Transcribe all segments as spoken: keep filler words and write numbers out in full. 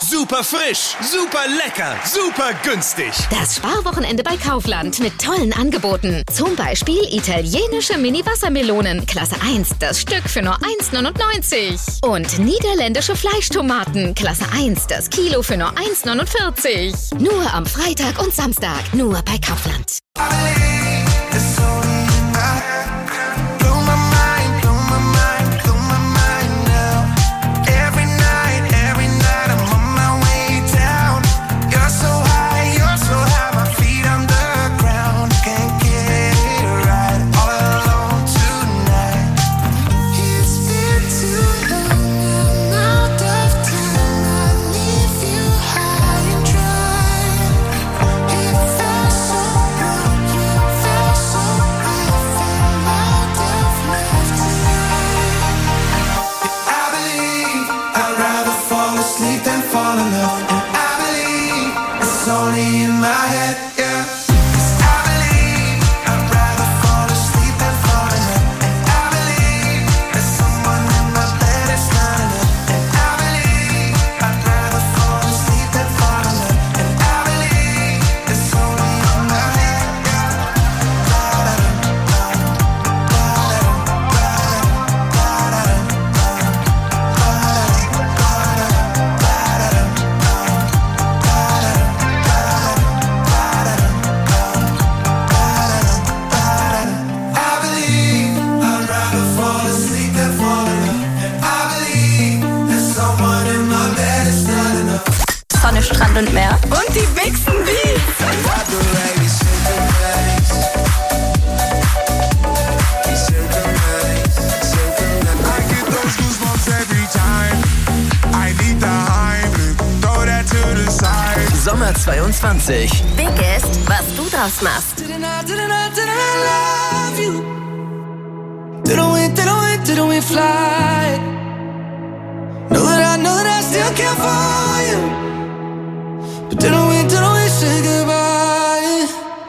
Super frisch, super lecker, super günstig. Das Sparwochenende bei Kaufland mit tollen Angeboten. Zum Beispiel italienische Mini-Wassermelonen, Klasse eins, das Stück für nur eins neunundneunzig. Und niederländische Fleischtomaten, Klasse eins, das Kilo für nur eins neunundvierzig. Nur am Freitag und Samstag, nur bei Kaufland. Sonne, Strand und Meer. Und die Bixen Beats. Sommer zweiundzwanzig. Biggest, was du draus machst. Didn't we, didn't we, didn't we fly? Know that I, know that I still care for you. But didn't we, didn't we say goodbye?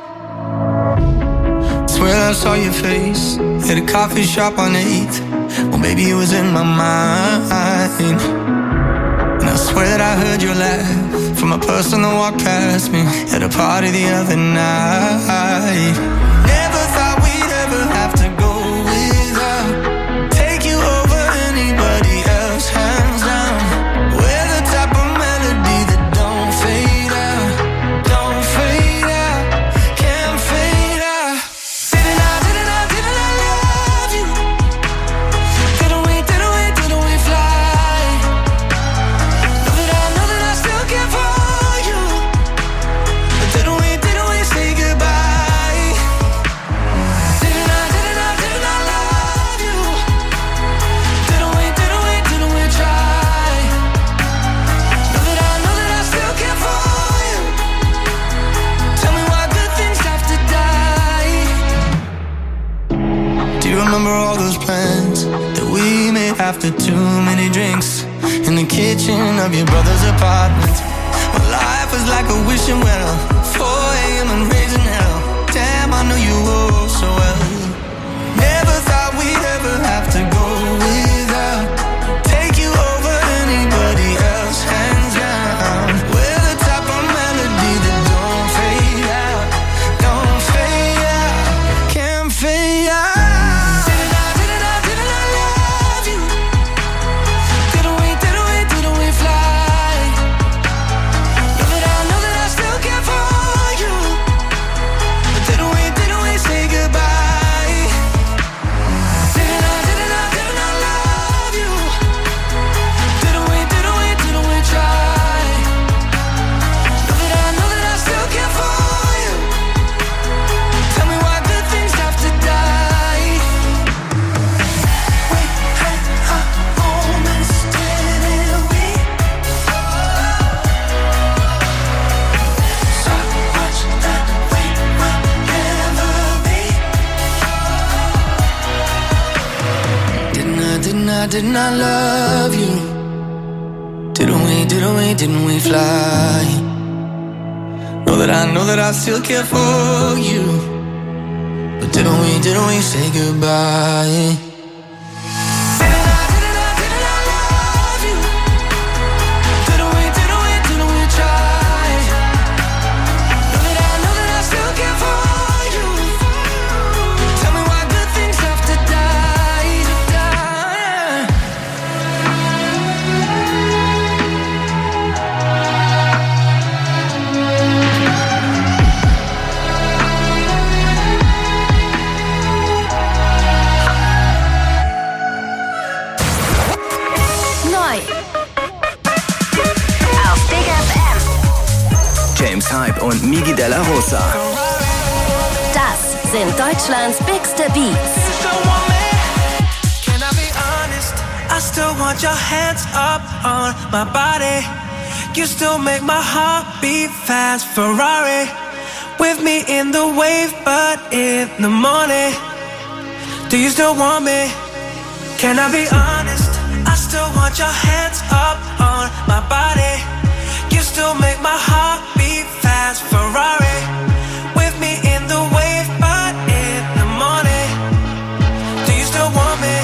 Swear I saw your face at a coffee shop on eighth. Well, maybe it was in my mind. And I swear that I heard your laugh from a person that walked past me at a party the other night. Never thought we'd ever have to go without, take you over anybody else, hands down. We're the type of melody that don't fade out, don't fade out, can't fade out. Didn't I, didn't I, didn't I love you? Didn't we, didn't we, didn't we fly? Know that I, know that I still care for you. But didn't we, didn't we say goodbye? Didn't I, didn't I, didn't I love you? Didn't we, didn't we, didn't we try? Know that I, know that I still care for you. Tell me why good things have to die. Do you remember all those plans that we made after too many drinks in the kitchen of your brother's apartment? Well, life was like a wishing well, four a.m. and raising hell. Damn, I know you all so well. Never thought we'd ever have to go without, take you over anybody else, hands down. We're the type of melody that don't fade out, don't fade out, can't fade out. Didn't I, didn't I, didn't I love you? Didn't we, didn't we, didn't we fly? Know that I, know that I still care for you. But didn't we, didn't we say goodbye? Didn't I, didn't I, didn't I love you? Didn't we, didn't we, didn't we try? Know that I, know that I still care for you. Tell me why good things have to die. We had our moments, didn't we? So much that we will never be. Didn't I, didn't I, didn't I love you? Didn't we, didn't we, didn't we fly? Know that I, know that I still care for you. But didn't we, didn't we say goodbye? Didn't I, didn't I, didn't I love you? Didn't we, didn't we, James Hype und Migi Della Rosa. Das sind Deutschlands bigste Beats. I still want your hands up on my body. You still make my heart beat fast. Ferrari with me in the wave, but in the morning. Do you still want me? Can I be honest? I still want your hands up on my body. You still make my heart beat fast. Ferrari with me in the wave, but in the morning. Do you still want me?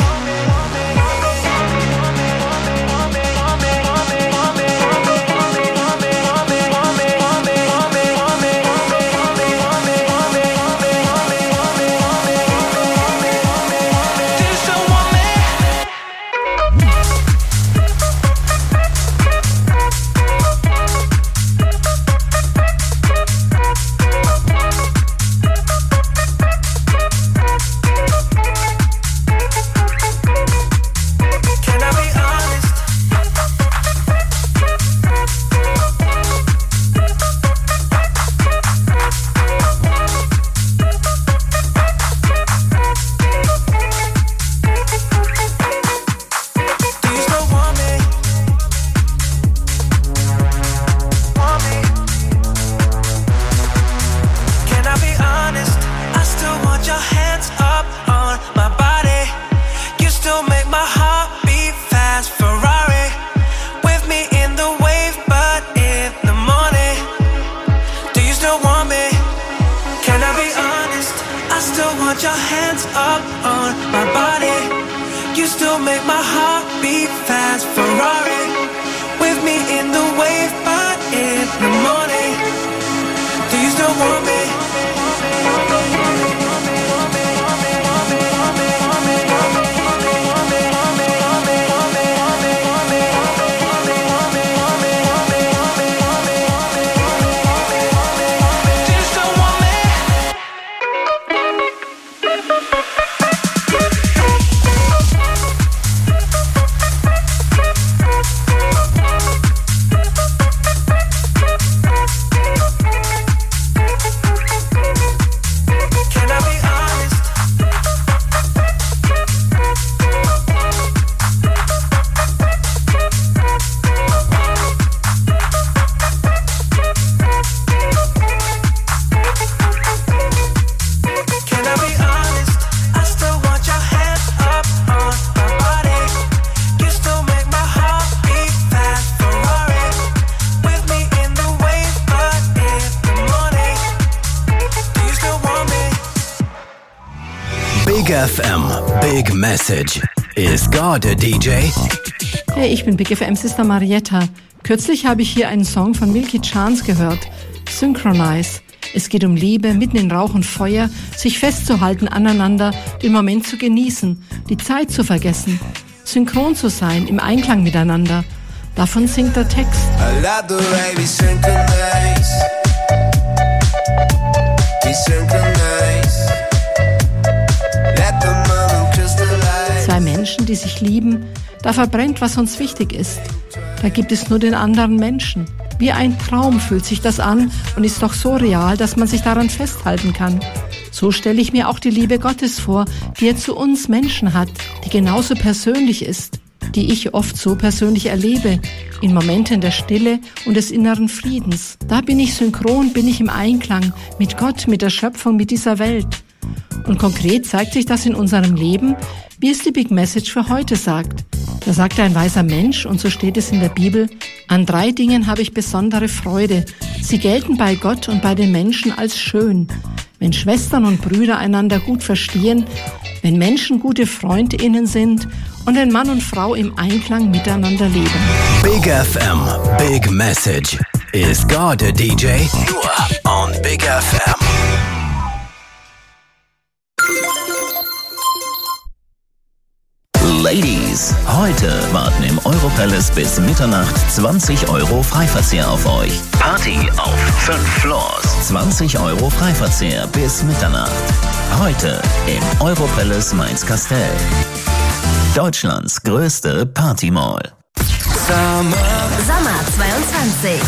Big F M, Big Message. Is God a D J? Hey, ich bin Big F M Sister Marietta. Kürzlich habe ich hier einen Song von Milky Chance gehört. Synchronize. Es geht um Liebe, mitten in Rauch und Feuer, sich festzuhalten aneinander, den Moment zu genießen, die Zeit zu vergessen, synchron zu sein, im Einklang miteinander. Davon singt der Text. I love the way we synchronize. We synchronize. Let the moment crystallize. Zwei Menschen, die sich lieben, da verbrennt, was uns wichtig ist. Da gibt es nur den anderen Menschen. Wie ein Traum fühlt sich das an und ist doch so real, dass man sich daran festhalten kann. So stelle ich mir auch die Liebe Gottes vor, die er zu uns Menschen hat, die genauso persönlich ist, die ich oft so persönlich erlebe, in Momenten der Stille und des inneren Friedens. Da bin ich synchron, bin ich im Einklang mit Gott, mit der Schöpfung, mit dieser Welt. Und konkret zeigt sich das in unserem Leben, wie es die Big Message für heute sagt. Da sagt ein weiser Mensch, und so steht es in der Bibel, an drei Dingen habe ich besondere Freude. Sie gelten bei Gott und bei den Menschen als schön. Wenn Schwestern und Brüder einander gut verstehen, wenn Menschen gute FreundInnen sind und wenn Mann und Frau im Einklang miteinander leben. Big F M, Big Message. Is God a D J? Nur on Big F M. Ladies, heute warten im Europalace bis Mitternacht zwanzig Euro Freiverzehr auf euch. Party auf fünf Floors. zwanzig Euro Freiverzehr bis Mitternacht. Heute im Europalace Mainz-Kastel. Deutschlands größte Partymall. Sommer zweiundzwanzig. zweiundzwanzig.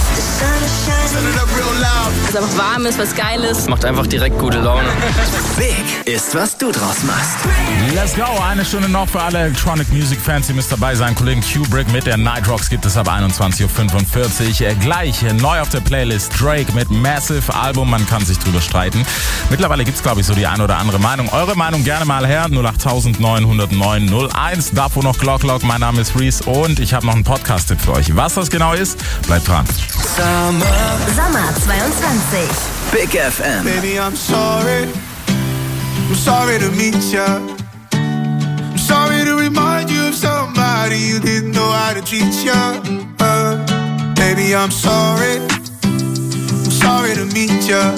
Es einfach warm ist, was geil ist. Macht einfach direkt gute Laune. Big ist, was du draus machst. Let's go. Eine Stunde noch für alle Electronic Music Fans. Ihr müsst dabei sein. Kollegen Kubrick mit der Night Rocks gibt es ab einundzwanzig Uhr fünfundvierzig. Gleich neu auf der Playlist Drake mit Massive Album. Man kann sich drüber streiten. Mittlerweile gibt es, glaube ich, so die eine oder andere Meinung. Eure Meinung gerne mal her. null acht neun null neun null eins. Davor noch Glock Glock. Mein Name ist Reese und ich habe noch einen Podcast-Tipp für euch. Was das genau ist, bleibt dran. Sommer zweiundzwanzig. Big F M. Baby, I'm sorry. I'm sorry to meet ya. I'm sorry to remind you of somebody you didn't know how to treat ya. Uh, baby, I'm sorry. I'm sorry to meet ya.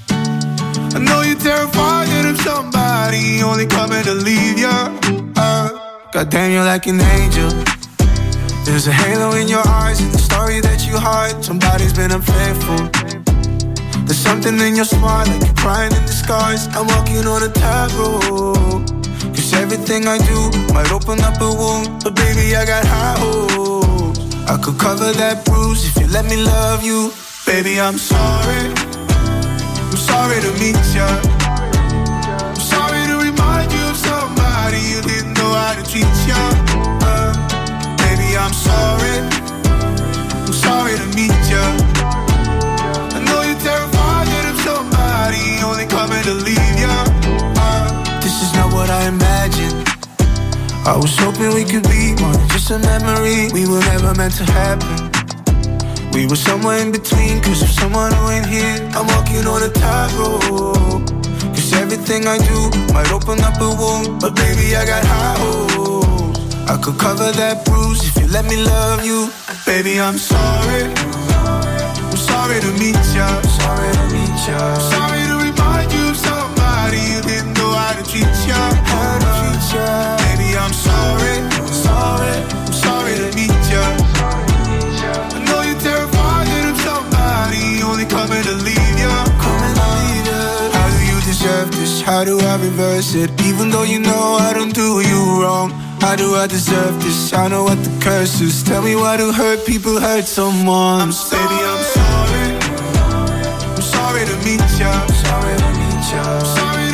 I know you're terrified that I'm somebody only coming to leave ya. Uh, Goddamn, you're like an angel. There's a halo in your eyes and the story that you hide. Somebody's been unfaithful. There's something in your smile like you're crying in disguise. I'm walking on a tightrope. Cause everything I do might open up a wound. But baby, I got high hopes. I could cover that bruise if you let me love you. Baby, I'm sorry. I'm sorry to meet ya. I'm sorry to remind you of somebody you didn't know how to treat ya. Uh, baby, I'm sorry. I'm sorry to meet ya. I know you're terrified that I'm somebody only coming to leave ya. Uh, this is not what I imagined. I was hoping we could be more than just a memory. We were never meant to happen. We were somewhere in between, cause of someone who ain't here. I'm walking on a tightrope. Cause everything I do might open up a wound. But baby, I got high hopes. I could cover that bruise if you let me love you. Baby, I'm sorry. I'm sorry to meet ya. Sorry to meet ya. Sorry to remind you of somebody you didn't know how to treat ya. How to treat ya. Baby, I'm sorry. Sorry. I'm sorry to meet ya. I know you're terrified that I'm somebody only coming to leave ya. Coming to leave ya. How do you deserve this? How do I reverse it? Even though you know I don't do you wrong. How do I deserve this? I know what the curse is. Tell me why do hurt people hurt someone? I'm sorry. Baby, I'm sorry. I'm sorry to meet ya. Sorry to meet ya. Sorry